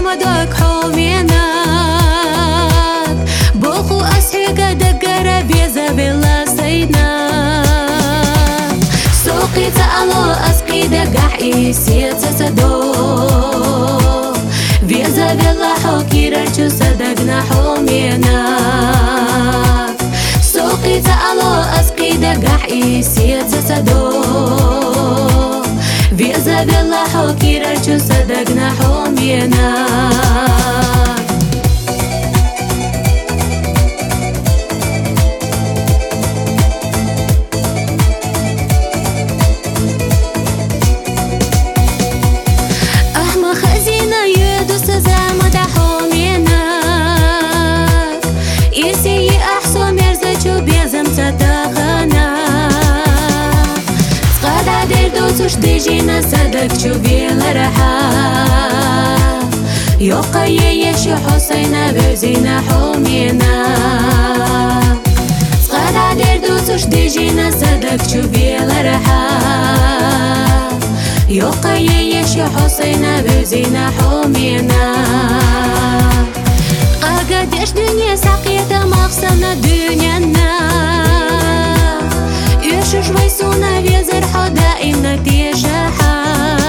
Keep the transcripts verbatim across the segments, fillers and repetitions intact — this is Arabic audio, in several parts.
ودك حومينك بوخو أسحيك دقر بيزا بلا سيناك سوقي تألو أسقي دقح إيسي تسدو بيزا بلا حوكي رجو صدقنا حومينك سوقي تألو أسقي دقح إيسي تسدو بيزا بلا حوكي رجو صدقنا حومينك ديجينا صدق شوفي لرحا يوقي يشي حسينا بوزينا حومينا صغار عدير دوتوش ديجينا صدق شوفي لرحا يوقي يشي حسينا بوزينا حومينا قاقدش دنيا ساقية مغصنا دنيانا يشوش ويسونا بيزر حدا إنك تيجاحا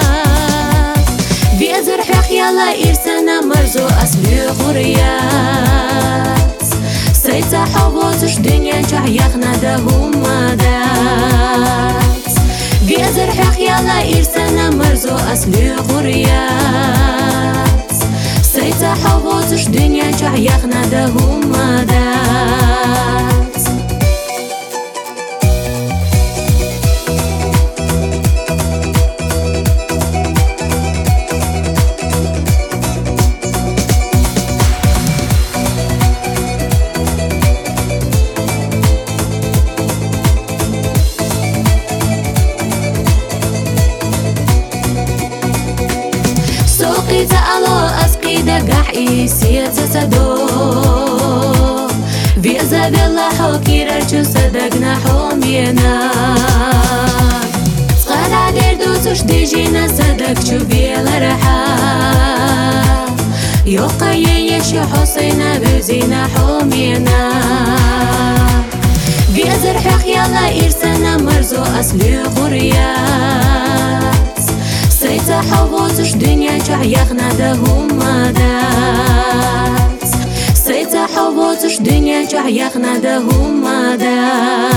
بيزر حق يلا إرسانا مرزو أسبي غريات سيتا حبوتش دنيا جح يخنا دهم مدات بيزر حق يلا إرسانا مرزو أسبي غريات سيتا حبوتش دنيا جح يخنا دهم مدات تألو أسقي دقح إيسي تسدو بيزا بلا حوكي رجو صدقنا حومينا صغار عدير دوتوش ديجينا صدق شوفي لرحا يوقي يشي حسينا بوزينا حومينا بيزر حق يلا إرسانا مرزو أسلي غريات سيتا حبوتش دنيا جح يخنا دهم مدات سيتا حبوتش دنيا جح يخنا دهم مدات